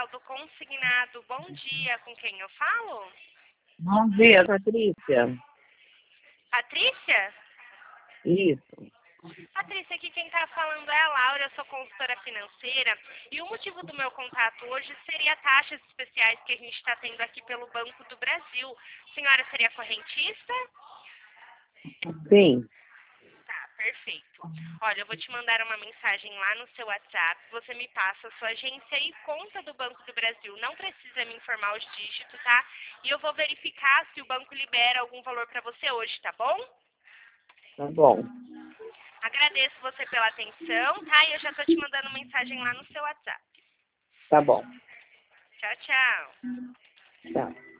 Central do Consignado. Bom dia, com quem eu falo? Bom dia, Patrícia. Patrícia? Isso. Patrícia, aqui quem está falando é a Laura, eu sou consultora financeira e o motivo do meu contato hoje seria taxas especiais que a gente está tendo aqui pelo Banco do Brasil. A senhora seria correntista? Sim, Tá, perfeito. Olha, eu vou te mandar uma mensagem lá no seu WhatsApp, você me passa a sua agência e conta do Banco do Brasil. Não precisa me informar os dígitos, tá? E eu vou verificar se o banco libera algum valor para você hoje, tá bom? tá bom. Agradeço você pela atenção, tá? E eu já tô te mandando mensagem lá no seu WhatsApp. Tá bom. Tchau, tchau. Tá.